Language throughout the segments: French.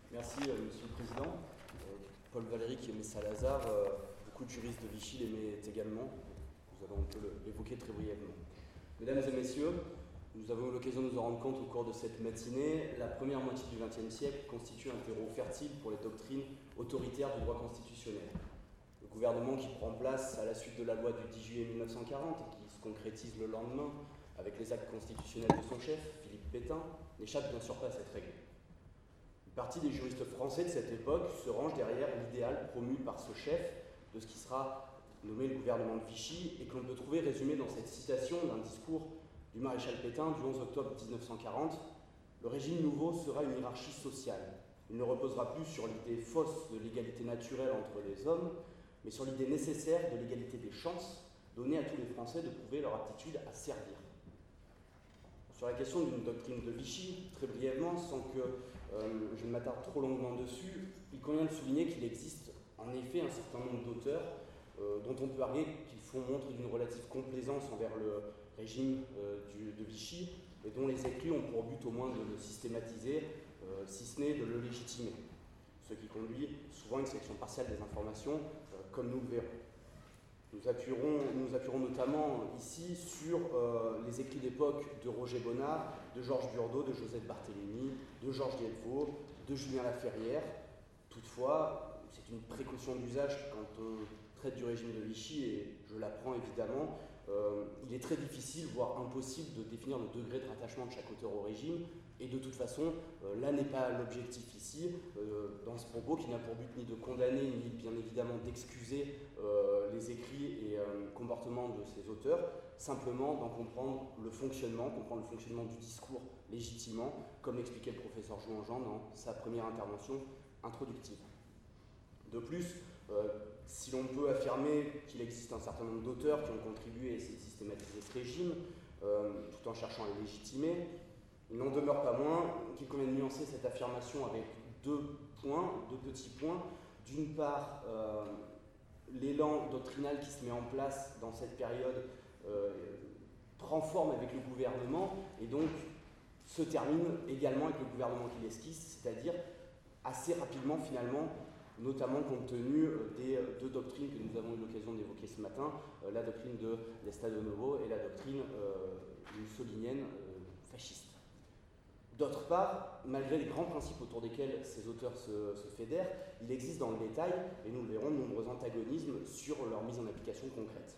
Merci, Monsieur le Président. Paul Valéry qui aimait Salazar, beaucoup de juristes de Vichy l'aimaient également. Nous allons un peu l'évoquer très brièvement. Mesdames et messieurs, nous avons eu l'occasion de nous en rendre compte au cours de cette matinée. La première moitié du XXe siècle constitue un terreau fertile pour les doctrines autoritaires du droit constitutionnel. Le gouvernement qui prend place à la suite de la loi du 10 juillet 1940 et qui se concrétise le lendemain avec les actes constitutionnels de son chef, Philippe Pétain, n'échappe bien sûr pas à cette règle. Une partie des juristes français de cette époque se range derrière l'idéal promu par ce chef de ce qui sera nommé le gouvernement de Vichy et que l'on peut trouver résumé dans cette citation d'un discours du maréchal Pétain du 11 octobre 1940. Le régime nouveau sera une hiérarchie sociale. Il ne reposera plus sur l'idée fausse de l'égalité naturelle entre les hommes, mais sur l'idée nécessaire de l'égalité des chances donnée à tous les Français de prouver leur aptitude à servir. Sur la question d'une doctrine de Vichy, très brièvement, sans que je ne m'attarde trop longuement dessus, il convient de souligner qu'il existe en effet un certain nombre d'auteurs dont on peut arguer qu'ils font montre d'une relative complaisance envers le régime de Vichy et dont les écrits ont pour but au moins de le systématiser, si ce n'est de le légitimer. Ce qui conduit souvent à une sélection partielle des informations, comme nous le verrons. Nous appuierons notamment ici sur les écrits d'époque de Roger Bonnard, de Georges Burdeau, de Joseph Barthélemy, de Georges Delvaux, de Julien Laferrière. Toutefois, c'est une précaution d'usage quand on traite du régime de Vichy, et je l'apprends évidemment, il est très difficile, voire impossible, de définir le degré de rattachement de chaque auteur au régime, et de toute façon, là n'est pas l'objectif ici, dans ce propos qui n'a pour but ni de condamner, ni bien évidemment d'excuser les écrits et comportements de ces auteurs, simplement d'en comprendre le fonctionnement du discours légitimement, comme l'expliquait le professeur Jouan-Jean dans sa première intervention introductive. De plus, si l'on peut affirmer qu'il existe un certain nombre d'auteurs qui ont contribué à essayer de systématiser ce régime, tout en cherchant à le légitimer, il n'en demeure pas moins qu'il convient de nuancer cette affirmation avec deux petits points. D'une part, l'élan doctrinal qui se met en place dans cette période prend forme avec le gouvernement et donc se termine également avec le gouvernement qui l'esquisse, c'est-à-dire assez rapidement finalement, notamment compte tenu des deux doctrines que nous avons eu l'occasion d'évoquer ce matin, la doctrine de l'Estado Novo et la doctrine mussolinienne fasciste. D'autre part, malgré les grands principes autour desquels ces auteurs se fédèrent, il existe dans le détail, et nous le verrons, de nombreux antagonismes sur leur mise en application concrète.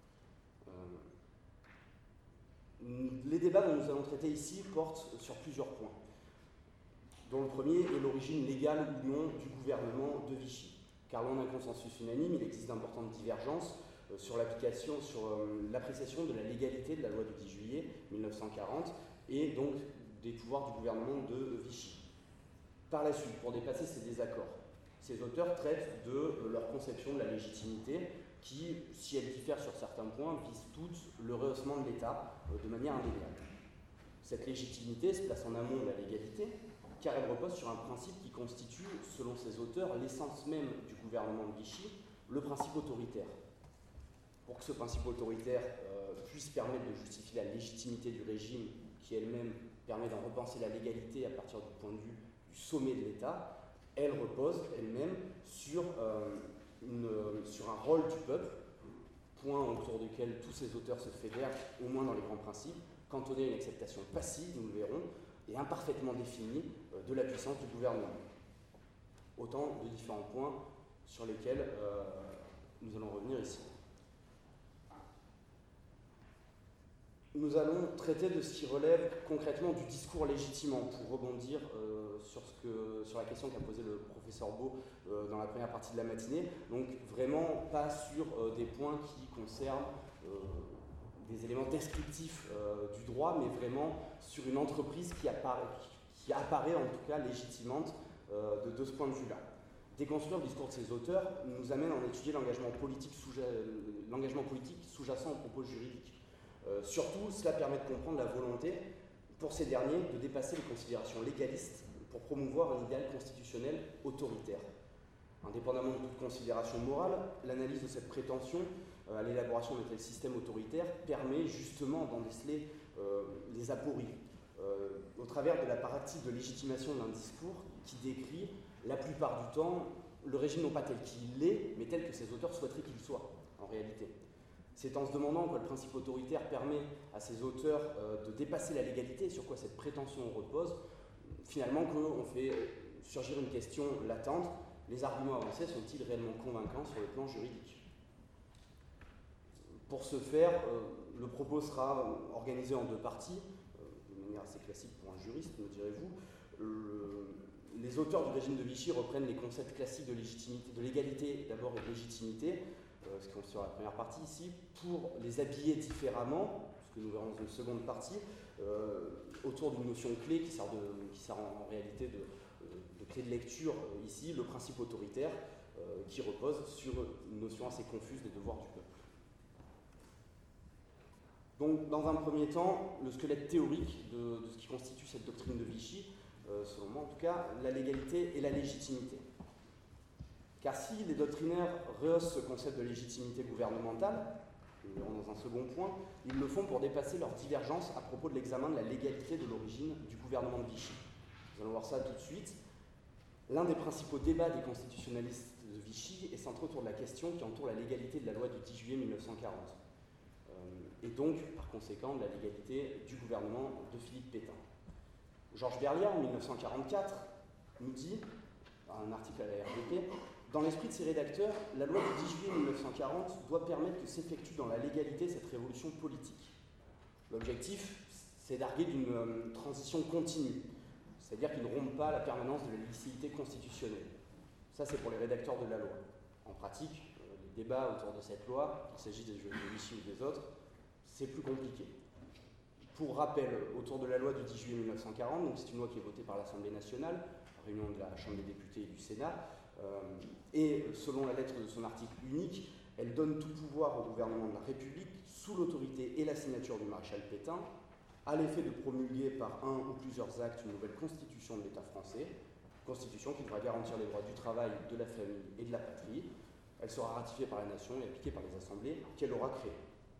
Les débats dont nous allons traiter ici portent sur plusieurs points, dont le premier est l'origine légale ou non du gouvernement de Vichy. Car loin d'un consensus unanime, il existe d'importantes divergences sur l'appréciation de la légalité de la loi du 10 juillet 1940 et donc des pouvoirs du gouvernement de Vichy. Par la suite, pour dépasser ces désaccords, ces auteurs traitent de leur conception de la légitimité qui, si elle diffère sur certains points, vise toutes le rehaussement de l'État de manière indéniable. Cette légitimité se place en amont de la légalité, car elle repose sur un principe qui constitue, selon ces auteurs, l'essence même du gouvernement de Vichy, le principe autoritaire. Pour que ce principe autoritaire puisse permettre de justifier la légitimité du régime, qui elle-même permet d'en repenser la légalité à partir du point de vue du sommet de l'État, elle repose elle-même sur un rôle du peuple, point autour duquel tous ces auteurs se fédèrent, au moins dans les grands principes, cantonné à une acceptation passive, nous le verrons, et imparfaitement définie de la puissance du gouvernement. Autant de différents points sur lesquels nous allons revenir ici. Nous allons traiter de ce qui relève concrètement du discours légitimant, pour rebondir sur la question qu'a posée le professeur Beau dans la première partie de la matinée. Donc vraiment pas sur des points qui concernent des éléments descriptifs du droit, mais vraiment sur une entreprise qui apparaît en tout cas légitimante de ce point de vue-là. Déconstruire le discours de ces auteurs nous amène à en étudier l'engagement politique sous-jacent aux propos juridiques. Surtout, cela permet de comprendre la volonté pour ces derniers de dépasser les considérations légalistes pour promouvoir un idéal constitutionnel autoritaire. Indépendamment de toute considération morale, l'analyse de cette prétention à l'élaboration de tel système autoritaire permet justement d'en déceler les apories au travers de l'apparatif de légitimation d'un discours qui décrit la plupart du temps le régime non pas tel qu'il est, mais tel que ses auteurs souhaiteraient qu'il soit, en réalité. C'est en se demandant que le principe autoritaire permet à ces auteurs de dépasser la légalité et sur quoi cette prétention repose, finalement qu'on fait surgir une question latente: les arguments avancés sont-ils réellement convaincants sur le plan juridique? Pour ce faire, le propos sera organisé en deux parties, de manière assez classique pour un juriste, me direz-vous. Les auteurs du régime de Vichy reprennent les concepts classiques de légitimité, de légalité d'abord et de légitimité, ce qu'on sur la première partie ici, pour les habiller différemment, ce que nous verrons dans une seconde partie, autour d'une notion clé qui sert en réalité de clé de lecture ici, le principe autoritaire, qui repose sur une notion assez confuse des devoirs du peuple. Donc, dans un premier temps, le squelette théorique de ce qui constitue cette doctrine de Vichy, selon moi en tout cas, la légalité et la légitimité. Car si les doctrinaires rehaussent ce concept de légitimité gouvernementale, nous verrons dans un second point, ils le font pour dépasser leurs divergences à propos de l'examen de la légalité de l'origine du gouvernement de Vichy. Nous allons voir ça tout de suite. L'un des principaux débats des constitutionnalistes de Vichy est centré autour de la question qui entoure la légalité de la loi du 10 juillet 1940. Et donc, par conséquent, de la légalité du gouvernement de Philippe Pétain. Georges Berliat, en 1944, nous dit, dans un article à la RDP, « Dans l'esprit de ses rédacteurs, la loi du 10 juillet 1940 doit permettre que s'effectue dans la légalité cette révolution politique. L'objectif, c'est d'arguer d'une transition continue, c'est-à-dire qu'il ne rompt pas la permanence de la licéité constitutionnelle. Ça, c'est pour les rédacteurs de la loi. En pratique, les débats autour de cette loi, qu'il s'agisse des jeux de Vichy ou des autres, c'est plus compliqué. Pour rappel, autour de la loi du 10 juillet 1940, donc c'est une loi qui est votée par l'Assemblée nationale, réunion de la Chambre des députés et du Sénat, et selon la lettre de son article unique, elle donne tout pouvoir au gouvernement de la République, sous l'autorité et la signature du maréchal Pétain, à l'effet de promulguer par un ou plusieurs actes une nouvelle constitution de l'État français, constitution qui devra garantir les droits du travail, de la famille et de la patrie. Elle sera ratifiée par la nation et appliquée par les assemblées qu'elle aura créées.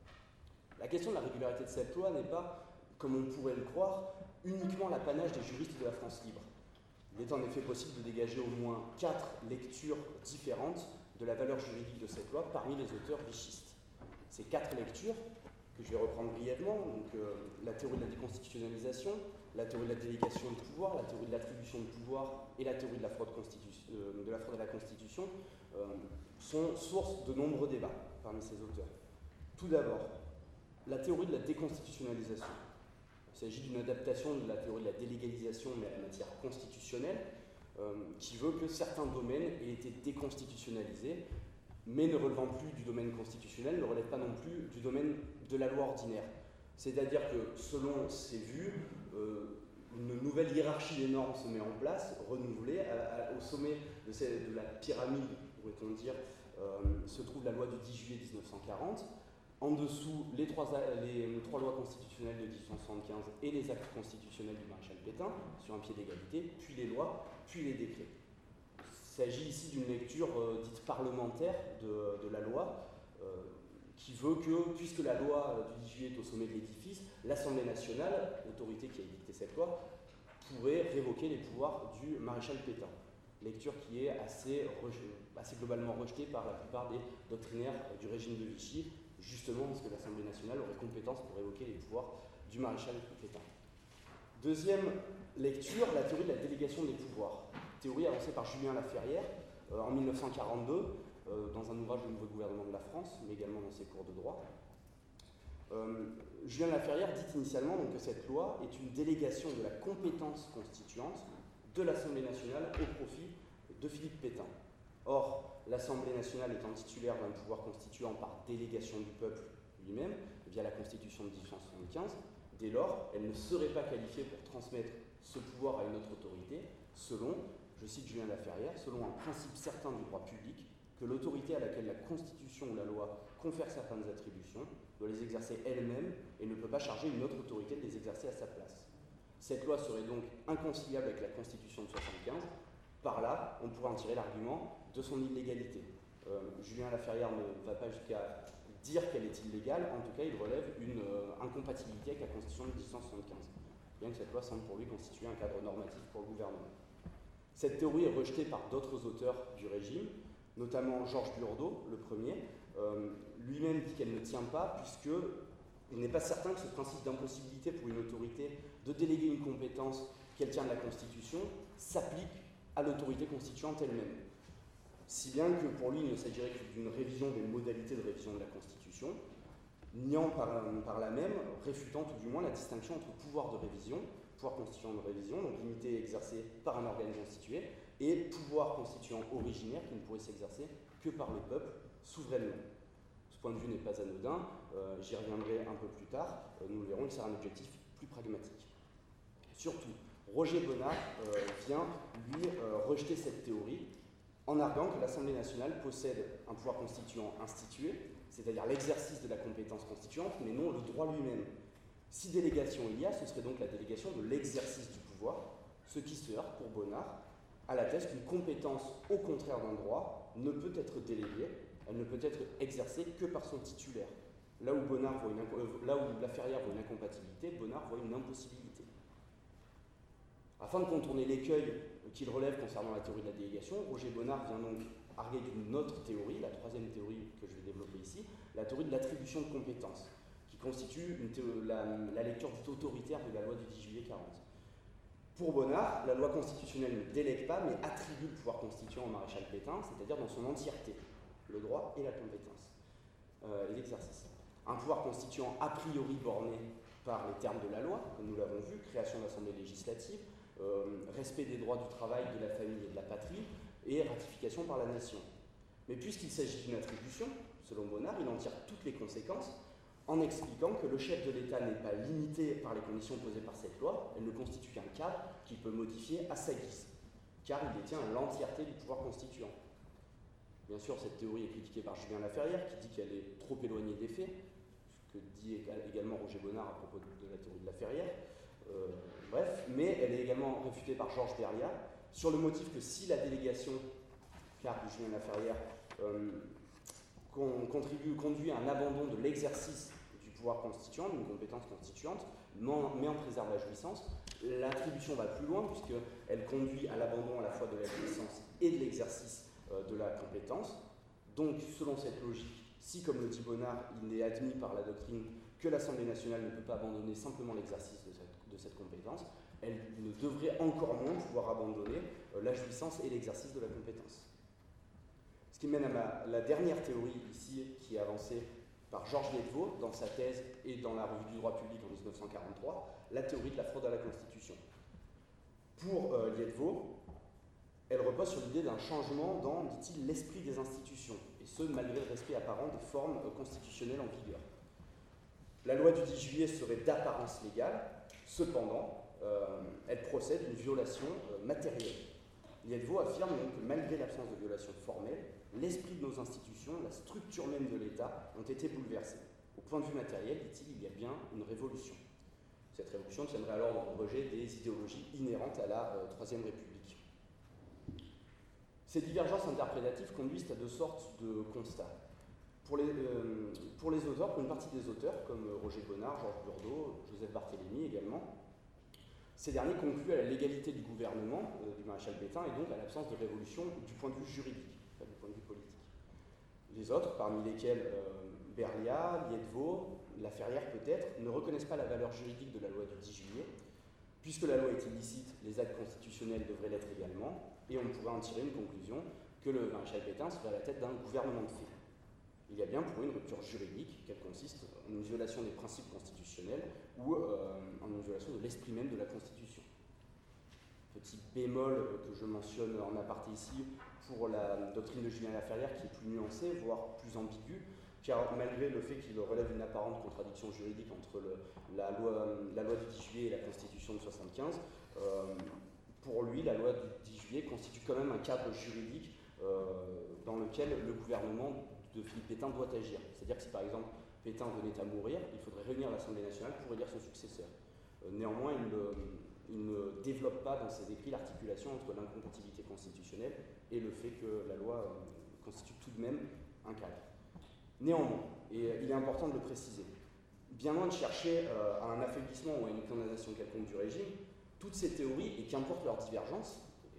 La question de la régularité de cette loi n'est pas, comme on pourrait le croire, uniquement l'apanage des juristes de la France libre. Il est en effet possible de dégager au moins 4 lectures différentes de la valeur juridique de cette loi parmi les auteurs vichistes. Ces 4 lectures, que je vais reprendre brièvement, donc la théorie de la déconstitutionnalisation, la théorie de la délégation de pouvoir, la théorie de l'attribution de pouvoir et la théorie de la fraude, à la Constitution, sont source de nombreux débats parmi ces auteurs. Tout d'abord, la théorie de la déconstitutionnalisation. Il s'agit d'une adaptation de la théorie de la délégalisation, mais à la matière constitutionnelle, qui veut que certains domaines aient été déconstitutionnalisés, mais ne relevant plus du domaine constitutionnel, ne relèvent pas non plus du domaine de la loi ordinaire. C'est-à-dire que, selon ces vues, une nouvelle hiérarchie des normes se met en place, renouvelée. Au sommet de la pyramide, pourrait-on dire, se trouve la loi du 10 juillet 1940. En dessous, les trois lois constitutionnelles de 1875 et les actes constitutionnels du maréchal Pétain, sur un pied d'égalité, puis les lois, puis les décrets. Il s'agit ici d'une lecture dite parlementaire de la loi, qui veut que, puisque la loi du 10 juillet est au sommet de l'édifice, l'Assemblée nationale, l'autorité qui a édicté cette loi, pourrait révoquer les pouvoirs du maréchal Pétain. Lecture qui est assez globalement rejetée par la plupart des doctrinaires du régime de Vichy, justement parce que l'Assemblée nationale aurait compétence pour évoquer les pouvoirs du maréchal Pétain. Deuxième lecture, la théorie de la délégation des pouvoirs. Théorie avancée par Julien Laferrière en 1942, dans un ouvrage du nouveau gouvernement de la France, mais également dans ses cours de droit. Julien Laferrière dit initialement donc, que cette loi est une délégation de la compétence constituante de l'Assemblée nationale au profit de Philippe Pétain. Or, l'Assemblée nationale étant titulaire d'un pouvoir constituant par délégation du peuple lui-même, via la Constitution de 1875, dès lors, elle ne serait pas qualifiée pour transmettre ce pouvoir à une autre autorité, selon, je cite Julien Laferrière, selon un principe certain du droit public, que l'autorité à laquelle la Constitution ou la loi confère certaines attributions doit les exercer elle-même et ne peut pas charger une autre autorité de les exercer à sa place. Cette loi serait donc inconciliable avec la Constitution de 1975. Par là, on pourrait en tirer l'argument de son illégalité. Julien Laferrière ne va pas jusqu'à dire qu'elle est illégale, en tout cas il relève une incompatibilité avec la Constitution de 1875, bien que cette loi semble pour lui constituer un cadre normatif pour le gouvernement. Cette théorie est rejetée par d'autres auteurs du régime, notamment Georges Burdeau, le premier. Lui-même dit qu'elle ne tient pas, puisqu'il n'est pas certain que ce principe d'impossibilité pour une autorité de déléguer une compétence qu'elle tient de la Constitution s'applique à l'autorité constituante elle-même. Si bien que pour lui, il ne s'agirait que d'une révision des modalités de révision de la Constitution, niant par là même, réfutant tout du moins la distinction entre pouvoir de révision, pouvoir constituant de révision, donc limité et exercé par un organe constitué, et pouvoir constituant originaire qui ne pourrait s'exercer que par le peuple souverainement. Ce point de vue n'est pas anodin, j'y reviendrai un peu plus tard, nous le verrons, il sert un objectif plus pragmatique. Surtout, Roger Bonnard vient, lui, rejeter cette théorie en arguant que l'Assemblée nationale possède un pouvoir constituant institué, c'est-à-dire l'exercice de la compétence constituante, mais non le droit lui-même. Si délégation il y a, ce serait donc la délégation de l'exercice du pouvoir, ce qui se heurte pour Bonnard à la thèse qu'une compétence, au contraire d'un droit, ne peut être déléguée, elle ne peut être exercée que par son titulaire. Là où Laferrière voit une incompatibilité, Bonnard voit une impossibilité. Afin de contourner l'écueil qu'il relève concernant la théorie de la délégation, Roger Bonnard vient donc arguer d'une autre théorie, la troisième théorie que je vais développer ici, la théorie de l'attribution de compétences, qui constitue la lecture dite autoritaire de la loi du 10 juillet 40. Pour Bonnard, la loi constitutionnelle ne délègue pas, mais attribue le pouvoir constituant au maréchal Pétain, c'est-à-dire dans son entièreté, le droit et la compétence, l'exercice. Un pouvoir constituant a priori borné par les termes de la loi, comme nous l'avons vu, création d'assemblée législative, respect des droits du travail, de la famille et de la patrie, et ratification par la nation. Mais puisqu'il s'agit d'une attribution, selon Bonnard, il en tire toutes les conséquences en expliquant que le chef de l'État n'est pas limité par les conditions posées par cette loi, elle ne constitue qu'un cadre qu'il peut modifier à sa guise, car il détient l'entièreté du pouvoir constituant. Bien sûr, cette théorie est critiquée par Julien Laferrière, qui dit qu'elle est trop éloignée des faits, ce que dit également Roger Bonnard à propos de la théorie de Laferrière. Bref, mais elle est également réfutée par Georges Berliat, sur le motif que si la délégation, car Julien Laferrière, conduit à un abandon de l'exercice du pouvoir constituant, d'une compétence constituante, mais en préserve la jouissance, l'attribution va plus loin puisqu'elle conduit à l'abandon à la fois de la jouissance et de l'exercice de la compétence. Donc, selon cette logique, si, comme le dit Bonnard, il n'est admis par la doctrine que l'Assemblée nationale ne peut pas abandonner simplement l'exercice de cette compétence, elle ne devrait encore moins pouvoir abandonner la jouissance et l'exercice de la compétence. Ce qui mène à la dernière théorie ici, qui est avancée par Georges Liédevaud dans sa thèse et dans la Revue du droit public en 1943, la théorie de la fraude à la Constitution. Pour Liédevaud, elle repose sur l'idée d'un changement dans, dit-il, l'esprit des institutions, et ce, malgré le respect apparent des formes constitutionnelles en vigueur. La loi du 10 juillet serait d'apparence légale, cependant, elle procède d'une violation matérielle. Liédevaud affirme donc que malgré l'absence de violation formelle, l'esprit de nos institutions, la structure même de l'État ont été bouleversés. Au point de vue matériel, dit-il, il y a bien une révolution. Cette révolution tiendrait alors dans le rejet des idéologies inhérentes à la Troisième République. Ces divergences interprétatives conduisent à deux sortes de constats. Pour les auteurs, pour une partie des auteurs, comme Roger Bonnard, Georges Burdeau, Joseph Barthélemy également, ces derniers concluent à la légalité du gouvernement du maréchal Pétain et donc à l'absence de révolution du point de vue juridique, pas du point de vue politique. Les autres, parmi lesquels Berliat, Liédevaud, Laferrière peut-être, ne reconnaissent pas la valeur juridique de la loi du 10 juillet. Puisque la loi est illicite, les actes constitutionnels devraient l'être également, et on pourrait en tirer une conclusion que le maréchal Pétain serait à la tête d'un gouvernement de fait. Il y a bien pour eux une rupture juridique, qu'elle consiste en une violation des principes constitutionnels ou en une violation de l'esprit même de la Constitution. Petit bémol que je mentionne en aparté ici pour la doctrine de Julien Laferrière qui est plus nuancée, voire plus ambiguë, car malgré le fait qu'il relève une apparente contradiction juridique entre la loi du 10 juillet et la Constitution de 1975, pour lui, la loi du 10 juillet constitue quand même un cadre juridique dans lequel le gouvernement de Philippe Pétain doit agir. C'est-à-dire que si par exemple Pétain venait à mourir, il faudrait réunir l'Assemblée nationale pour élire son successeur. Néanmoins, il ne développe pas dans ses écrits l'articulation entre l'incompatibilité constitutionnelle et le fait que la loi constitue tout de même un cadre. Néanmoins, et il est important de le préciser, bien loin de chercher à un affaiblissement ou à une condamnation quelconque du régime, toutes ces théories, et qu'importe leur divergence,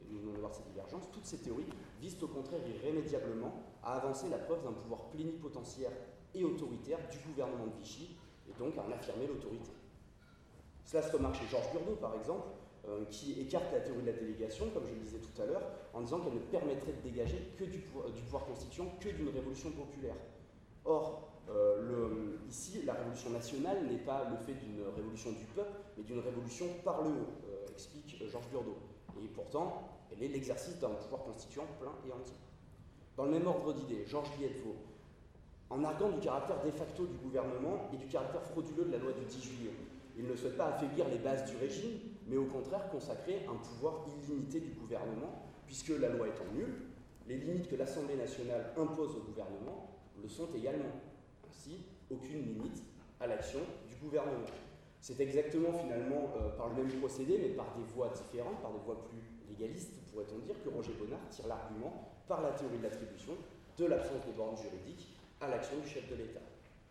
nous venons de voir ces divergences, toutes ces théories visent au contraire irrémédiablement à avancer la preuve d'un pouvoir plénipotentiaire et autoritaire du gouvernement de Vichy, et donc à en affirmer l'autorité. Cela se remarque chez Georges Burdeau, par exemple, qui écarte la théorie de la délégation, comme je le disais tout à l'heure, en disant qu'elle ne permettrait de dégager que du pouvoir constituant que d'une révolution populaire. Or, ici, la révolution nationale n'est pas le fait d'une révolution du peuple, mais d'une révolution par le haut, explique Georges Burdeau. Et pourtant, elle est l'exercice d'un pouvoir constituant plein et entier. Dans le même ordre d'idées, Georges Lietuvaux, en arguant du caractère de facto du gouvernement et du caractère frauduleux de la loi du 10 juillet, il ne souhaite pas affaiblir les bases du régime, mais au contraire consacrer un pouvoir illimité du gouvernement, puisque la loi étant nulle, les limites que l'Assemblée nationale impose au gouvernement le sont également. Ainsi, aucune limite à l'action du gouvernement. C'est exactement finalement par le même procédé, mais par des voies différentes, par des voies plus légalistes, pourrait-on dire, que Roger Bonnard tire l'argument par la théorie de l'attribution de l'absence de borne juridique à l'action du chef de l'État.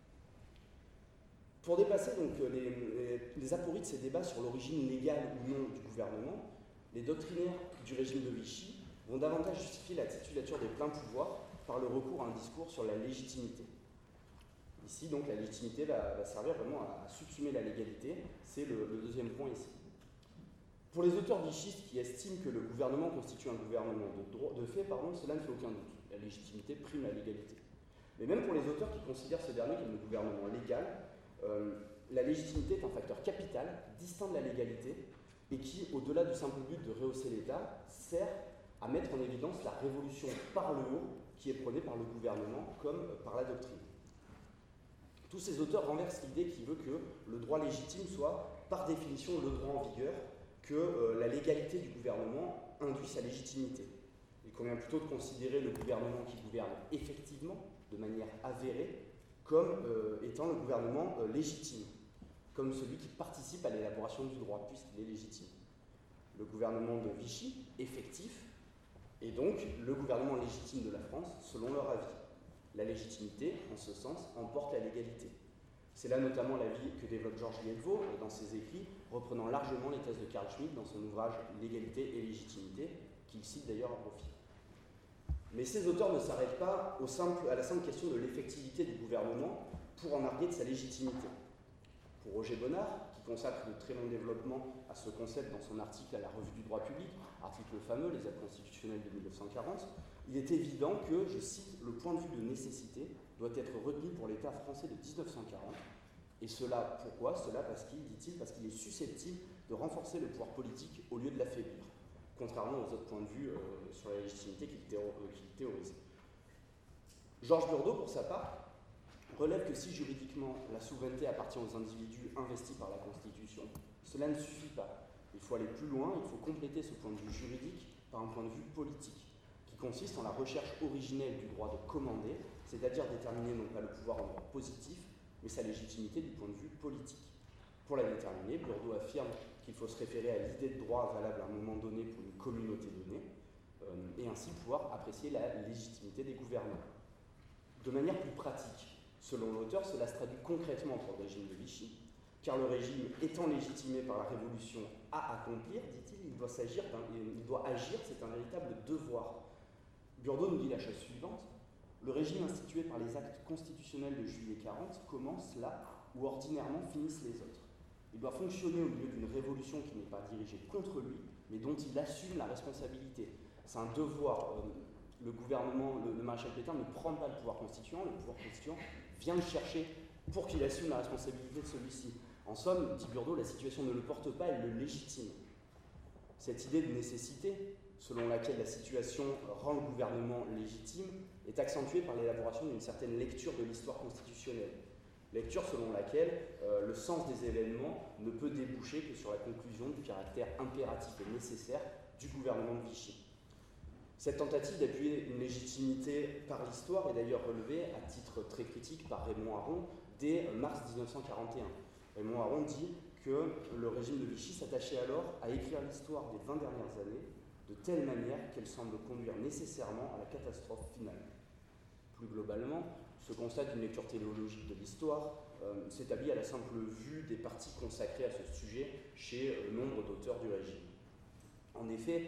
Pour dépasser donc les apories de ces débats sur l'origine légale ou non du gouvernement, les doctrinaires du régime de Vichy vont davantage justifier la titulature des pleins pouvoirs par le recours à un discours sur la légitimité. Ici, donc, la légitimité va servir vraiment à subsumer la légalité. C'est le deuxième point ici. Pour les auteurs vichistes qui estiment que le gouvernement constitue un gouvernement de fait, cela ne fait aucun doute. La légitimité prime la légalité. Mais même pour les auteurs qui considèrent ce dernier comme un gouvernement légal, la légitimité est un facteur capital, distinct de la légalité, et qui, au-delà du simple but de rehausser l'État, sert à mettre en évidence la révolution par le haut qui est prônée par le gouvernement comme par la doctrine. Tous ces auteurs renversent l'idée qui veut que le droit légitime soit, par définition, le droit en vigueur, que la légalité du gouvernement induit sa légitimité. Il convient plutôt de considérer le gouvernement qui gouverne effectivement, de manière avérée, comme étant le gouvernement légitime, comme celui qui participe à l'élaboration du droit, puisqu'il est légitime. Le gouvernement de Vichy, effectif, est donc le gouvernement légitime de la France, selon leur avis. La légitimité, en ce sens, emporte la légalité. C'est là notamment l'avis que développe Georges Lietuvaux dans ses écrits, reprenant largement les thèses de Carl Schmitt dans son ouvrage L'égalité et légitimité, qu'il cite d'ailleurs à profit. Mais ces auteurs ne s'arrêtent pas à la simple question de l'effectivité du gouvernement pour en arguer de sa légitimité. Pour Roger Bonnard, qui consacre de très longs développements à ce concept dans son article à la Revue du droit public, article fameux, les actes constitutionnels de 1940, il est évident que, je cite, le point de vue de nécessité doit être retenu pour l'État français de 1940. Et cela, pourquoi? Cela parce qu'il est susceptible de renforcer le pouvoir politique au lieu de l'affaiblir, contrairement aux autres points de vue sur la légitimité qu'il théorise. Georges Burdeau, pour sa part, relève que si juridiquement la souveraineté appartient aux individus investis par la Constitution, cela ne suffit pas. Il faut aller plus loin, il faut compléter ce point de vue juridique par un point de vue politique, qui consiste en la recherche originelle du droit de commander, c'est-à-dire déterminer non pas le pouvoir en droit positif, mais sa légitimité du point de vue politique. Pour la déterminer, Burdeau affirme qu'il faut se référer à l'idée de droit valable à un moment donné pour une communauté donnée, et ainsi pouvoir apprécier la légitimité des gouvernants. De manière plus pratique, selon l'auteur, cela se traduit concrètement pour le régime de Vichy, car le régime étant légitimé par la Révolution à accomplir, dit-il, il doit agir, c'est un véritable devoir. Burdeau nous dit la chose suivante: le régime institué par les actes constitutionnels de juillet 40 commence là où ordinairement finissent les autres. Il doit fonctionner au milieu d'une révolution qui n'est pas dirigée contre lui, mais dont il assume la responsabilité. C'est un devoir. Le gouvernement, le maréchal Pétain ne prend pas le pouvoir constituant, le pouvoir constituant vient le chercher pour qu'il assume la responsabilité de celui-ci. En somme, dit Burdeau, la situation ne le porte pas, elle le légitime. Cette idée de nécessité, selon laquelle la situation rend le gouvernement légitime, est accentuée par l'élaboration d'une certaine lecture de l'histoire constitutionnelle. Lecture selon laquelle le sens des événements ne peut déboucher que sur la conclusion du caractère impératif et nécessaire du gouvernement de Vichy. Cette tentative d'appuyer une légitimité par l'histoire est d'ailleurs relevée à titre très critique par Raymond Aron dès mars 1941. Raymond Aron dit que le régime de Vichy s'attachait alors à écrire l'histoire des 20 dernières années de telle manière qu'elle semble conduire nécessairement à la catastrophe finale. Plus globalement, ce constat d'une lecture téléologique de l'histoire s'établit à la simple vue des parties consacrées à ce sujet chez nombre d'auteurs du régime. En effet,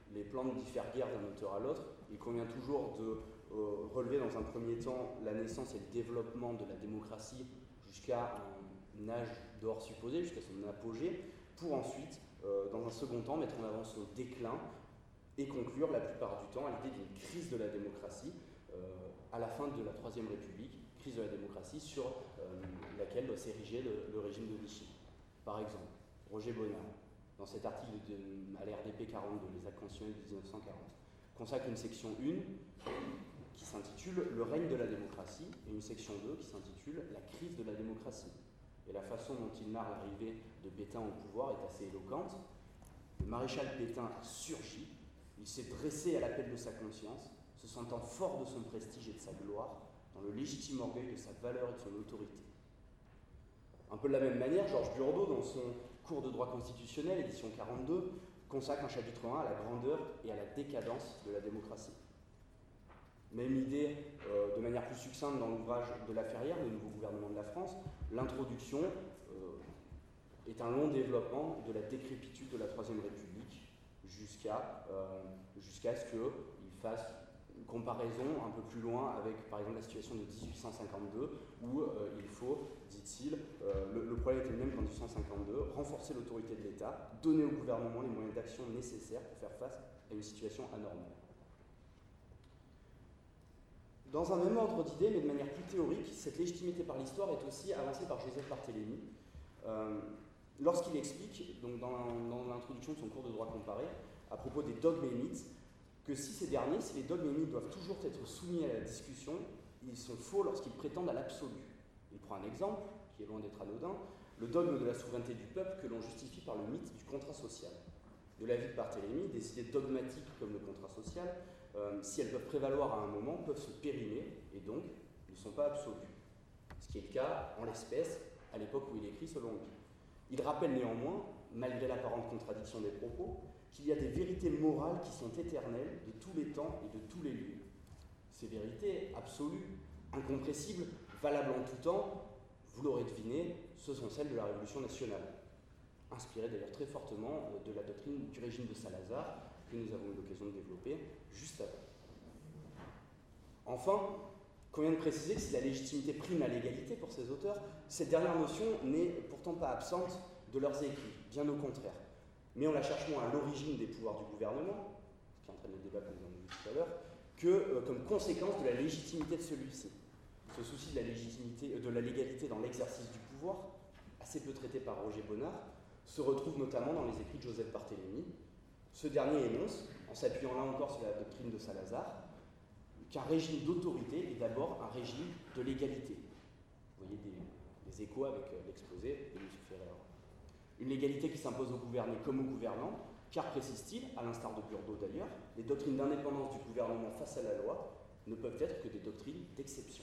les plantes diffèrent guère d'un auteur à l'autre. Il convient toujours de relever dans un premier temps la naissance et le développement de la démocratie jusqu'à un âge d'or supposé, jusqu'à son apogée, pour ensuite, dans un second temps, mettre en avant son déclin et conclure la plupart du temps à l'idée d'une crise de la démocratie à la fin de la Troisième République, crise de la démocratie sur laquelle doit s'ériger le régime de Vichy. Par exemple, Roger Bonnard, dans cet article à l'RDP 42, les actes constitutionnels de 1940, consacre une section 1 qui s'intitule « Le règne de la démocratie » et une section 2 qui s'intitule « La crise de la démocratie ». Et la façon dont il narre l'arrivée de Pétain au pouvoir est assez éloquente. Le maréchal Pétain surgit, il s'est dressé à l'appel de sa conscience, se sentant fort de son prestige et de sa gloire, dans le légitime orgueil de sa valeur et de son autorité. Un peu de la même manière, Georges Burdeau, dans son cours de droit constitutionnel, édition 42, consacre un chapitre 1 à la grandeur et à la décadence de la démocratie. Même idée, de manière plus succincte dans l'ouvrage de La Ferrière, le nouveau gouvernement de la France, l'introduction est un long développement de la décrépitude de la Troisième République jusqu'à ce qu'il fasse une comparaison un peu plus loin avec, par exemple, la situation de 1852, où il faut, dit-il, le problème était le même qu'en 1852, renforcer l'autorité de l'État, donner au gouvernement les moyens d'action nécessaires pour faire face à une situation anormale. Dans un même ordre d'idées, mais de manière plus théorique, cette légitimité par l'histoire est aussi avancée par Joseph Barthélemy, lorsqu'il explique, donc dans l'introduction de son cours de droit comparé, à propos des dogmes et mythes, que si les dogmes et mythes doivent toujours être soumis à la discussion, ils sont faux lorsqu'ils prétendent à l'absolu. Il prend un exemple, qui est loin d'être anodin, le dogme de la souveraineté du peuple que l'on justifie par le mythe du contrat social. De l'avis de Barthélemy, des idées dogmatiques comme le contrat social, si elles peuvent prévaloir à un moment, peuvent se périmer et donc ne sont pas absolues. Ce qui est le cas, en l'espèce, à l'époque où il écrit selon lui. Il rappelle néanmoins, malgré l'apparente contradiction des propos, qu'il y a des vérités morales qui sont éternelles de tous les temps et de tous les lieux. Ces vérités absolues, incompressibles, valables en tout temps, vous l'aurez deviné, ce sont celles de la Révolution nationale, inspirées d'ailleurs très fortement de la doctrine du régime de Salazar, que nous avons eu l'occasion de développer juste avant. Enfin, convient de préciser que si la légitimité prime à l'égalité pour ces auteurs, cette dernière notion n'est pourtant pas absente de leurs écrits, bien au contraire. Mais on la cherche moins à l'origine des pouvoirs du gouvernement, ce qui entraîne le débat que nous avons vu tout à l'heure, que comme conséquence de la légitimité de celui-ci. Ce souci de la légalité dans l'exercice du pouvoir, assez peu traité par Roger Bonnard, se retrouve notamment dans les écrits de Joseph Barthélemy. Ce dernier énonce, en s'appuyant là encore sur la doctrine de Salazar, qu'un régime d'autorité est d'abord un régime de l'égalité. Vous voyez des échos avec l'exposé de M. Ferrer. Une légalité qui s'impose aux gouvernés comme aux gouvernants, car, précise-t-il, à l'instar de Burdeau d'ailleurs, les doctrines d'indépendance du gouvernement face à la loi ne peuvent être que des doctrines d'exception.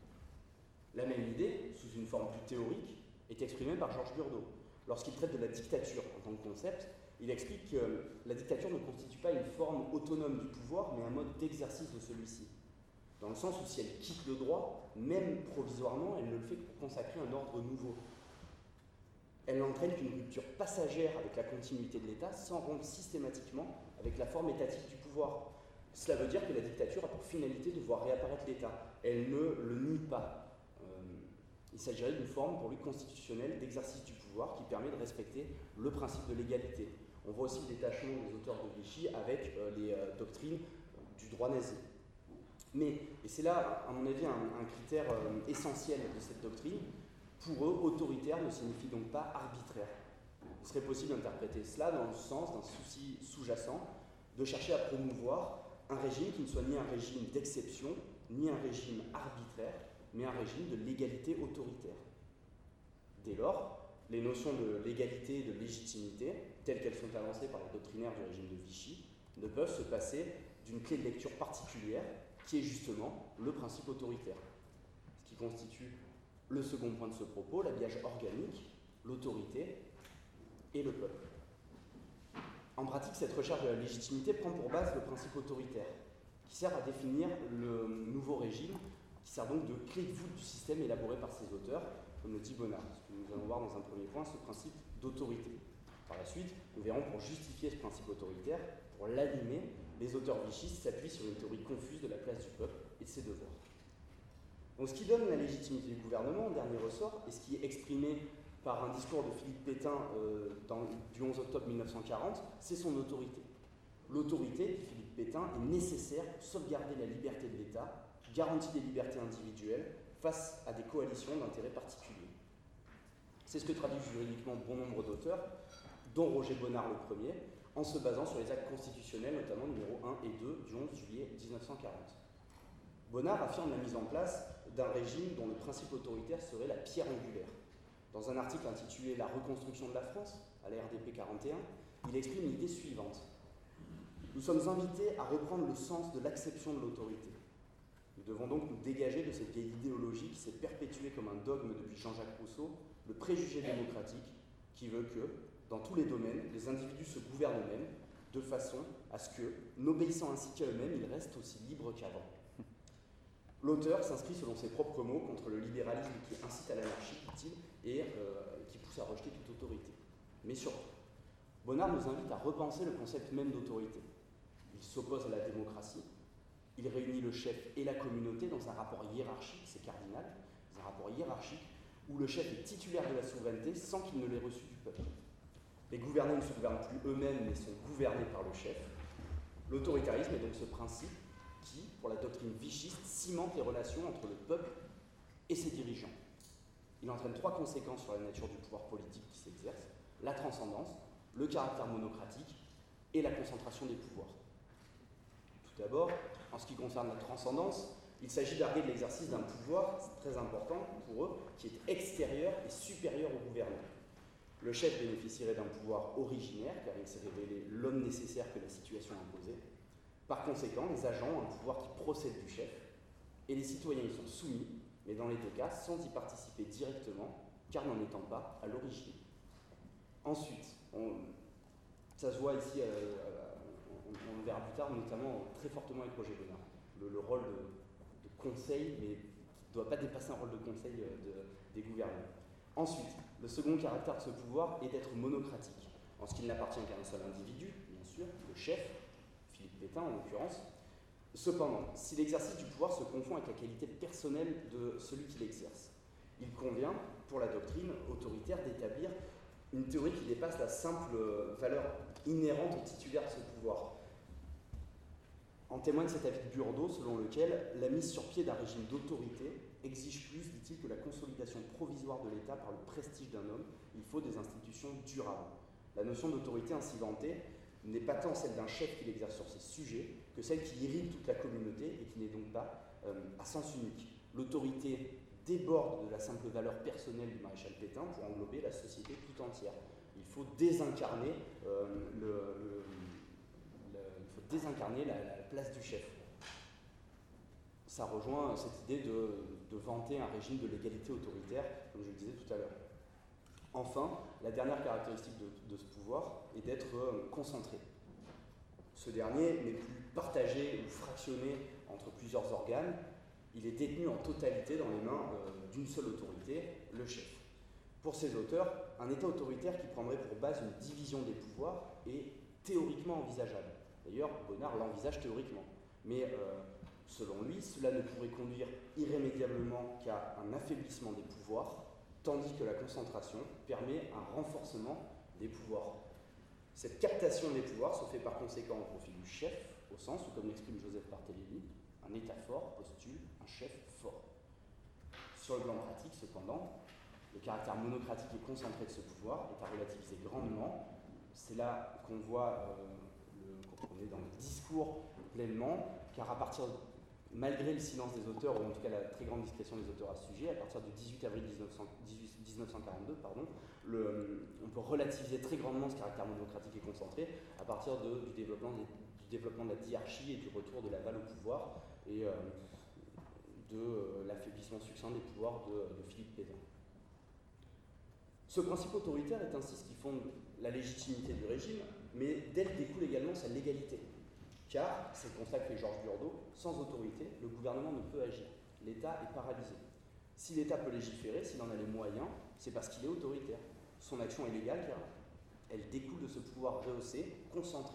La même idée, sous une forme plus théorique, est exprimée par Georges Burdeau. Lorsqu'il traite de la dictature en tant que concept, il explique que la dictature ne constitue pas une forme autonome du pouvoir, mais un mode d'exercice de celui-ci. Dans le sens où si elle quitte le droit, même provisoirement, elle ne le fait que pour consacrer un ordre nouveau. Elle n'entraîne qu'une rupture passagère avec la continuité de l'État, sans rompre systématiquement avec la forme étatique du pouvoir. Cela veut dire que la dictature a pour finalité de voir réapparaître l'État. Elle ne le nie pas. Il s'agirait d'une forme, pour lui, constitutionnelle d'exercice du pouvoir qui permet de respecter le principe de l'égalité. On voit aussi le détachement des auteurs de Vichy avec les doctrines du droit nazi. Mais, et c'est là, à mon avis, un critère essentiel de cette doctrine, pour eux, autoritaire ne signifie donc pas arbitraire. Il serait possible d'interpréter cela dans le sens d'un souci sous-jacent de chercher à promouvoir un régime qui ne soit ni un régime d'exception, ni un régime arbitraire, mais un régime de légalité autoritaire. Dès lors, les notions de légalité et de légitimité, telles qu'elles sont avancées par les doctrinaires du régime de Vichy, ne peuvent se passer d'une clé de lecture particulière, qui est justement le principe autoritaire. Ce qui constitue le second point de ce propos, l'habillage organique, l'autorité et le peuple. En pratique, cette recherche de la légitimité prend pour base le principe autoritaire, qui sert à définir le nouveau régime, qui sert donc de clé de voûte du système élaboré par ses auteurs, comme le dit Bonnard. Nous allons voir dans un premier point ce principe d'autorité. Par la suite, nous verrons pour justifier ce principe autoritaire pour l'animer, les auteurs vichistes s'appuient sur une théorie confuse de la place du peuple et de ses devoirs. Donc ce qui donne la légitimité du gouvernement, en dernier ressort, et ce qui est exprimé par un discours de Philippe Pétain du 11 octobre 1940, c'est son autorité. L'autorité, dit Philippe Pétain, est nécessaire pour sauvegarder la liberté de l'État, garantie des libertés individuelles face à des coalitions d'intérêts particuliers. C'est ce que traduisent juridiquement bon nombre d'auteurs, dont Roger Bonnard le premier, en se basant sur les actes constitutionnels, notamment numéro 1 et 2 du 11 juillet 1940. Bonnard affirme la mise en place d'un régime dont le principe autoritaire serait la pierre angulaire. Dans un article intitulé « La reconstruction de la France », à la RDP 41, il exprime l'idée suivante. Nous sommes invités à reprendre le sens de l'acception de l'autorité. Nous devons donc nous dégager de cette vieille idéologie qui s'est perpétuée comme un dogme depuis Jean-Jacques Rousseau, le préjugé démocratique, qui veut que, dans tous les domaines, les individus se gouvernent eux-mêmes, de façon à ce que, n'obéissant ainsi qu'à eux-mêmes, ils restent aussi libres qu'avant. L'auteur s'inscrit selon ses propres mots contre le libéralisme qui incite à l'anarchie, dit-il, et qui pousse à rejeter toute autorité. Mais surtout, Bonnard nous invite à repenser le concept même d'autorité. Il s'oppose à la démocratie, il réunit le chef et la communauté dans un rapport hiérarchique, c'est cardinal, dans un rapport hiérarchique où le chef est titulaire de la souveraineté sans qu'il ne l'ait reçue du peuple. Les gouvernés ne se gouvernent plus eux-mêmes mais sont gouvernés par le chef. L'autoritarisme est donc ce principe qui, pour la doctrine vichiste, cimente les relations entre le peuple et ses dirigeants. Il entraîne trois conséquences sur la nature du pouvoir politique qui s'exerce, la transcendance, le caractère monocratique et la concentration des pouvoirs. Tout d'abord, en ce qui concerne la transcendance, il s'agit d'arguer de l'exercice d'un pouvoir, c'est très important pour eux, qui est extérieur et supérieur au gouvernement. Le chef bénéficierait d'un pouvoir originaire, car il s'est révélé l'homme nécessaire que la situation imposait. Par conséquent, les agents ont un pouvoir qui procède du chef, et les citoyens y sont soumis, mais dans les deux cas, sans y participer directement, car n'en étant pas à l'origine. Ensuite, ça se voit ici, on le verra plus tard, notamment très fortement avec Roger Bonnard, le rôle de conseil, mais qui ne doit pas dépasser un rôle de conseil des gouvernants. Ensuite, le second caractère de ce pouvoir est d'être monocratique, en ce qu'il n'appartient qu'à un seul individu, bien sûr, le chef, Philippe Pétain en l'occurrence. Cependant, si l'exercice du pouvoir se confond avec la qualité personnelle de celui qui l'exerce, il convient, pour la doctrine autoritaire, d'établir une théorie qui dépasse la simple valeur inhérente au titulaire de ce pouvoir. En témoigne cet avis de Burdeau, selon lequel la mise sur pied d'un régime d'autorité exige plus, dit-il, que la consolidation provisoire de l'État par le prestige d'un homme. Il faut des institutions durables. La notion d'autorité ainsi vantée n'est pas tant celle d'un chef qui l'exerce sur ses sujets que celle qui irrigue toute la communauté et qui n'est donc pas à sens unique. L'autorité déborde de la simple valeur personnelle du maréchal Pétain pour englober la société tout entière. Il faut désincarner, la place du chef. Ça rejoint cette idée de vanter un régime de l'égalité autoritaire, comme je le disais tout à l'heure. Enfin, la dernière caractéristique de ce pouvoir est d'être concentré. Ce dernier n'est plus partagé ou fractionné entre plusieurs organes, il est détenu en totalité dans les mains d'une seule autorité, le chef. Pour ces auteurs, un État autoritaire qui prendrait pour base une division des pouvoirs est théoriquement envisageable. D'ailleurs, Bonnard l'envisage théoriquement. Mais selon lui, cela ne pourrait conduire irrémédiablement qu'à un affaiblissement des pouvoirs, tandis que la concentration permet un renforcement des pouvoirs. Cette captation des pouvoirs se fait par conséquent au profit du chef, au sens où, comme l'exprime Joseph Barthélemy, un État fort postule un chef fort. Sur le plan pratique, cependant, le caractère monocratique et concentré de ce pouvoir est à relativiser grandement. C'est là qu'on voit qu'on est dans le discours pleinement, car malgré le silence des auteurs, ou en tout cas la très grande discrétion des auteurs à ce sujet, à partir du 18 avril 1942, on peut relativiser très grandement ce caractère monocratique et concentré à partir du développement de la diarchie et du retour de Laval au pouvoir et de l'affaiblissement succinct des pouvoirs de Philippe Pétain. Ce principe autoritaire est ainsi ce qui fonde la légitimité du régime, mais d'elle découle également sa légalité. Car, c'est le constat que fait Georges Burdeau, sans autorité, le gouvernement ne peut agir. L'État est paralysé. Si l'État peut légiférer, s'il en a les moyens, c'est parce qu'il est autoritaire. Son action est légale car elle découle de ce pouvoir rehaussé, concentré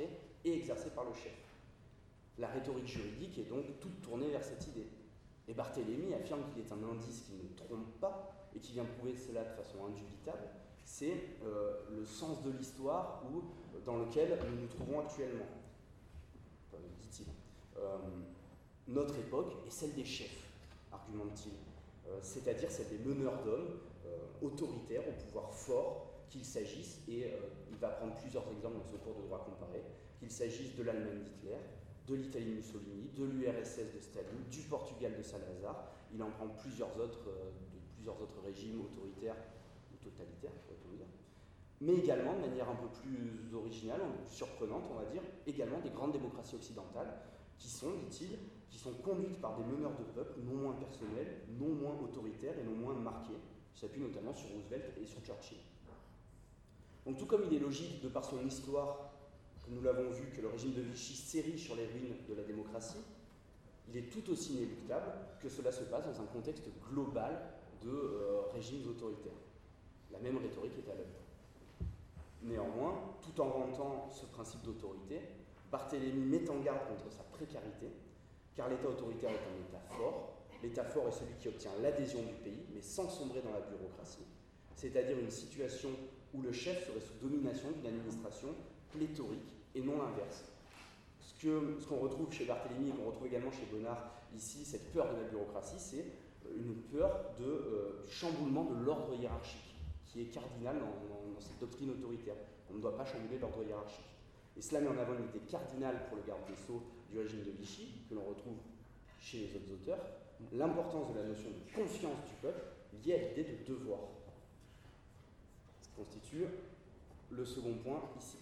et exercée par le chef. La rhétorique juridique est donc toute tournée vers cette idée. Et Barthélemy affirme qu'il est un indice qui ne trompe pas et qui vient prouver cela de façon indubitable, c'est le sens de l'histoire dans lequel nous nous trouvons actuellement, dit-il. Notre époque est celle des chefs, argumente-t-il, c'est-à-dire celle des meneurs d'hommes autoritaires, au pouvoir fort, qu'il s'agisse, et il va prendre plusieurs exemples dans ce cours de droit comparé, qu'il s'agisse de l'Allemagne d'Hitler, de l'Italie de Mussolini, de l'URSS de Staline, du Portugal de Salazar. Il en prend plusieurs autres régimes autoritaires ou totalitaires, mais également, de manière un peu plus originale, surprenante, on va dire, également des grandes démocraties occidentales qui sont, dit-il, qui sont conduites par des meneurs de peuple non moins personnels, non moins autoritaires et non moins marqués. Il s'appuie notamment sur Roosevelt et sur Churchill. Donc tout comme il est logique, de par son histoire, que nous l'avons vu, que le régime de Vichy s'érige sur les ruines de la démocratie, il est tout aussi inéluctable que cela se passe dans un contexte global de régimes autoritaires. La même rhétorique est à l'œuvre. Néanmoins, tout en vantant ce principe d'autorité, Barthélemy met en garde contre sa précarité, car l'État autoritaire est un État fort. L'État fort est celui qui obtient l'adhésion du pays, mais sans sombrer dans la bureaucratie, c'est-à-dire une situation où le chef serait sous domination d'une administration pléthorique et non l'inverse. Ce qu'on retrouve chez Barthélemy et qu'on retrouve également chez Bonnard ici, cette peur de la bureaucratie, c'est une peur du chamboulement de l'ordre hiérarchique, qui est cardinal dans cette doctrine autoritaire. On ne doit pas chambouler l'ordre hiérarchique. Et cela met en avant une idée cardinale pour le garde des Sceaux du régime de Vichy, que l'on retrouve chez les autres auteurs, l'importance de la notion de confiance du peuple liée à l'idée de devoir. Ce qui constitue le second point ici.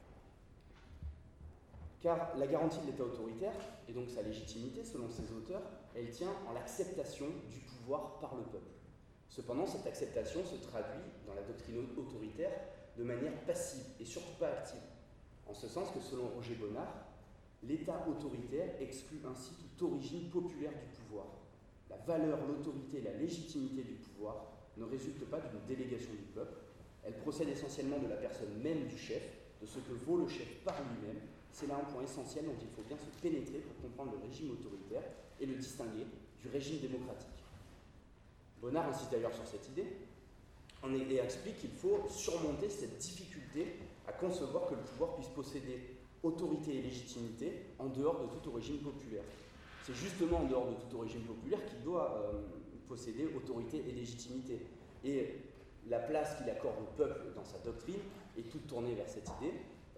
Car la garantie de l'État autoritaire, et donc sa légitimité selon ces auteurs, elle tient en l'acceptation du pouvoir par le peuple. Cependant, cette acceptation se traduit dans la doctrine autoritaire de manière passive et surtout pas active. En ce sens que selon Roger Bonnard, l'État autoritaire exclut ainsi toute origine populaire du pouvoir. La valeur, l'autorité et la légitimité du pouvoir ne résultent pas d'une délégation du peuple, elle procède essentiellement de la personne même du chef, de ce que vaut le chef par lui-même. C'est là un point essentiel dont il faut bien se pénétrer pour comprendre le régime autoritaire et le distinguer du régime démocratique. Bonnard insiste d'ailleurs sur cette idée et explique qu'il faut surmonter cette difficulté à concevoir que le pouvoir puisse posséder autorité et légitimité en dehors de tout régime populaire. C'est justement en dehors de tout régime populaire qu'il doit posséder autorité et légitimité. Et la place qu'il accorde au peuple dans sa doctrine est toute tournée vers cette idée.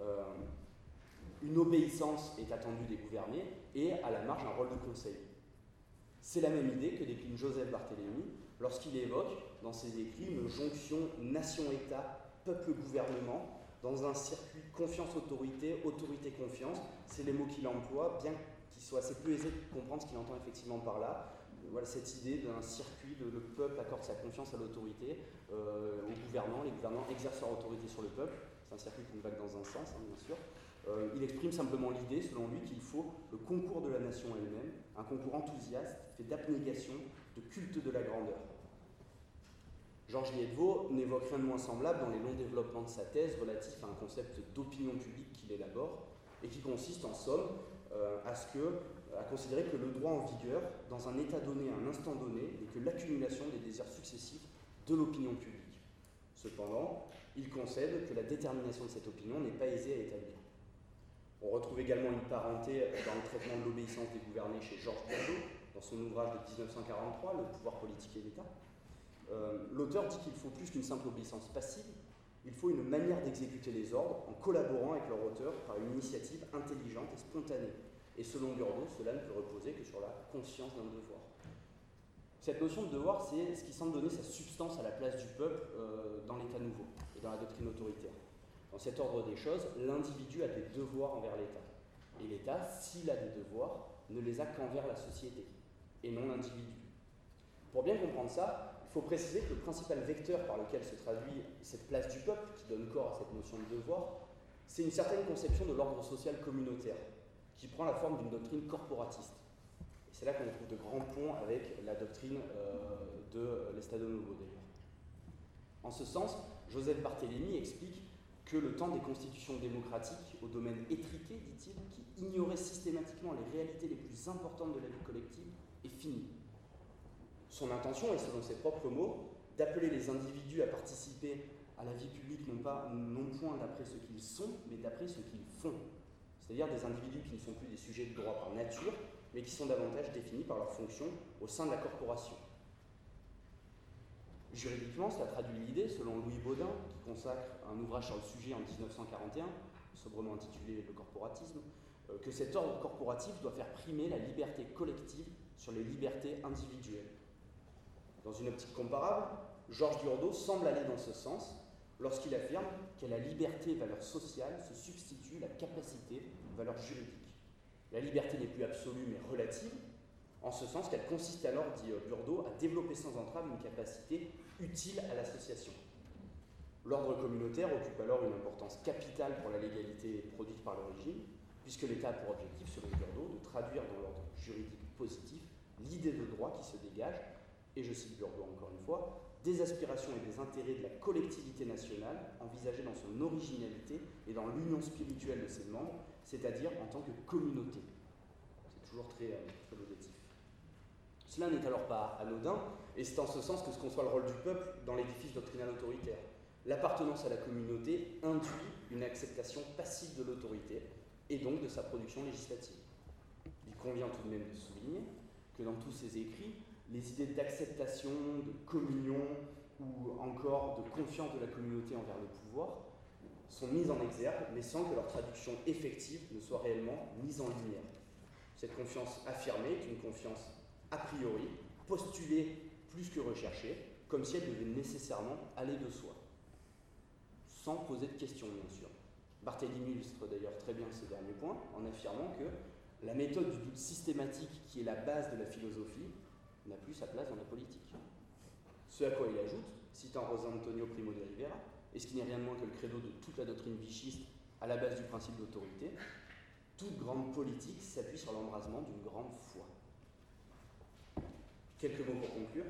Une obéissance est attendue des gouvernés et à la marge un rôle de conseil. C'est la même idée que décline Joseph Barthélemy lorsqu'il évoque dans ses écrits une jonction nation-État, peuple-gouvernement dans un circuit confiance-autorité, autorité-confiance. C'est les mots qu'il emploie, bien qu'il soit assez peu aisé de comprendre ce qu'il entend effectivement par là. Voilà cette idée d'un circuit, le peuple accorde sa confiance à l'autorité, aux gouvernants, les gouvernants exercent leur autorité sur le peuple. C'est un circuit qui ne va que dans un sens, hein, bien sûr. Il exprime simplement l'idée, selon lui, qu'il faut le concours de la nation elle-même, un concours enthousiaste, fait d'abnégation, de culte de la grandeur. Georges Liédeveau n'évoque rien de moins semblable dans les longs développements de sa thèse relatif à un concept d'opinion publique qu'il élabore et qui consiste en somme à considérer que le droit en vigueur, dans un état donné à un instant donné, n'est que l'accumulation des désirs successifs de l'opinion publique. Cependant, il concède que la détermination de cette opinion n'est pas aisée à établir. On retrouve également une parenté dans le traitement de l'obéissance des gouvernés chez Georges Bernays, dans son ouvrage de 1943, Le pouvoir politique et l'État. L'auteur dit qu'il faut plus qu'une simple obéissance passive, il faut une manière d'exécuter les ordres en collaborant avec leur auteur par une initiative intelligente et spontanée. Et selon Burdeau, cela ne peut reposer que sur la conscience d'un devoir. Cette notion de devoir, c'est ce qui semble donner sa substance à la place du peuple dans l'État nouveau et dans la doctrine autoritaire. Dans cet ordre des choses, l'individu a des devoirs envers l'État. Et l'État, s'il a des devoirs, ne les a qu'envers la société, et non l'individu. Pour bien comprendre ça, il faut préciser que le principal vecteur par lequel se traduit cette place du peuple, qui donne corps à cette notion de devoir, c'est une certaine conception de l'ordre social communautaire, qui prend la forme d'une doctrine corporatiste. Et c'est là qu'on trouve de grands ponts avec la doctrine de l'Estado Novo, d'ailleurs. En ce sens, Joseph Barthélemy explique que le temps des constitutions démocratiques au domaine étriqué, dit-il, qui ignorait systématiquement les réalités les plus importantes de la vie collective, est fini. Son intention est, selon ses propres mots, d'appeler les individus à participer à la vie publique non point d'après ce qu'ils sont, mais d'après ce qu'ils font. C'est-à-dire des individus qui ne sont plus des sujets de droit par nature, mais qui sont davantage définis par leur fonction au sein de la corporation. Juridiquement, cela traduit l'idée, selon Louis Baudin, qui consacre un ouvrage sur le sujet en 1941, sobrement intitulé « Le corporatisme », que cet ordre corporatif doit faire primer la liberté collective sur les libertés individuelles. Dans une optique comparable, Georges Burdeau semble aller dans ce sens lorsqu'il affirme qu'à la liberté valeur sociale se substitue la capacité valeur juridique. La liberté n'est plus absolue mais relative, en ce sens qu'elle consiste alors, dit Burdeau, à développer sans entrave une capacité utile à l'association. L'ordre communautaire occupe alors une importance capitale pour la légalité produite par le régime, puisque l'État a pour objectif, selon Burdeau, de traduire dans l'ordre juridique positif l'idée de droit qui se dégage, et je cite Burdeau encore une fois, des aspirations et des intérêts de la collectivité nationale envisagée dans son originalité et dans l'union spirituelle de ses membres, c'est-à-dire en tant que communauté. C'est toujours très laudatif. Cela n'est alors pas anodin, et c'est en ce sens que se conçoit le rôle du peuple dans l'édifice doctrinal autoritaire. L'appartenance à la communauté induit une acceptation passive de l'autorité, et donc de sa production législative. Il convient tout de même de souligner que dans tous ses écrits, les idées d'acceptation, de communion ou encore de confiance de la communauté envers le pouvoir sont mises en exergue, mais sans que leur traduction effective ne soit réellement mise en lumière. Cette confiance affirmée est une confiance a priori, postulée plus que recherchée, comme si elle devait nécessairement aller de soi, sans poser de questions, bien sûr. Barthélemy illustre d'ailleurs très bien ce dernier point en affirmant que la méthode du doute systématique, qui est la base de la philosophie, n'a plus sa place dans la politique. Ce à quoi il ajoute, citant José Antonio Primo de Rivera, et ce qui n'est rien de moins que le credo de toute la doctrine vichiste à la base du principe d'autorité, toute grande politique s'appuie sur l'embrasement d'une grande foi. Quelques mots pour conclure.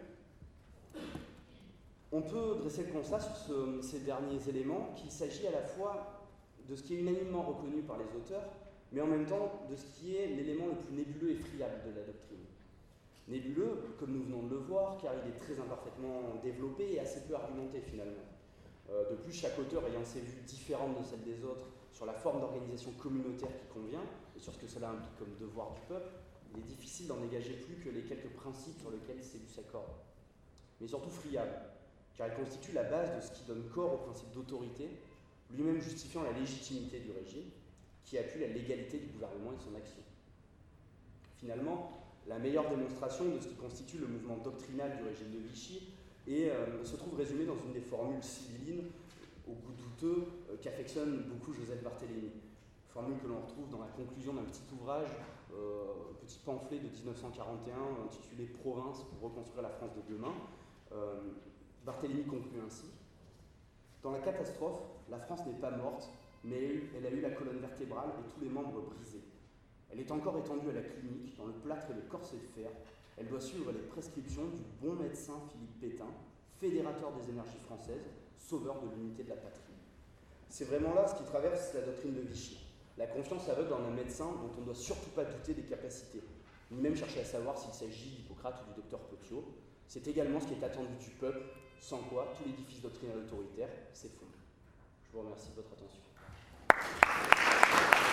On peut dresser le constat sur ces derniers éléments qu'il s'agit à la fois de ce qui est unanimement reconnu par les auteurs, mais en même temps de ce qui est l'élément le plus nébuleux et friable de la doctrine. Nébuleux, comme nous venons de le voir, car il est très imparfaitement développé et assez peu argumenté finalement. De plus, chaque auteur ayant ses vues différentes de celles des autres sur la forme d'organisation communautaire qui convient et sur ce que cela implique comme devoir du peuple, il est difficile d'en dégager plus que les quelques principes sur lesquels ces vues s'accordent. Mais surtout friable, car il constitue la base de ce qui donne corps au principe d'autorité, lui-même justifiant la légitimité du régime, qui appuie la légalité du gouvernement et de son action. Finalement, la meilleure démonstration de ce qui constitue le mouvement doctrinal du régime de Vichy se trouve résumée dans une des formules sibyllines, au goût douteux, qu'affectionne beaucoup Joseph Barthélemy. Formule que l'on retrouve dans la conclusion d'un petit ouvrage, petit pamphlet de 1941 intitulé « Province pour reconstruire la France de demain ». Barthélemy conclut ainsi : « Dans la catastrophe, la France n'est pas morte, mais elle a eu la colonne vertébrale et tous les membres brisés. Elle est encore étendue à la clinique, dans le plâtre et le corset de fer. Elle doit suivre les prescriptions du bon médecin Philippe Pétain, fédérateur des énergies françaises, sauveur de l'unité de la patrie. » C'est vraiment là ce qui traverse la doctrine de Vichy. La confiance aveugle en un médecin dont on ne doit surtout pas douter des capacités, ni même chercher à savoir s'il s'agit d'Hippocrate ou du docteur Petiot. C'est également ce qui est attendu du peuple, sans quoi tout l'édifice doctrinal autoritaire s'effondre. Je vous remercie de votre attention.